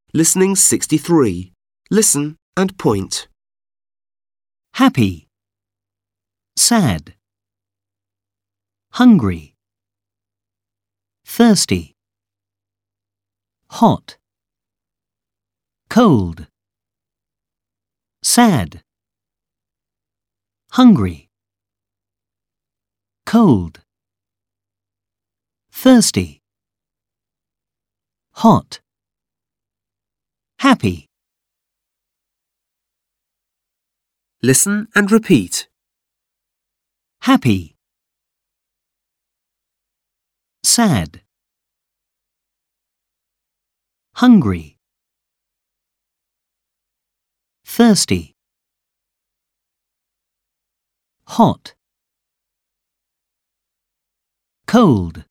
Listening 63. Listen and point. Happy, sad, hungry, thirsty, hot, cold, sad, hungry, cold, thirsty, hot, happy. Listen and repeat. Happy, sad, hungry, thirsty, hot, cold,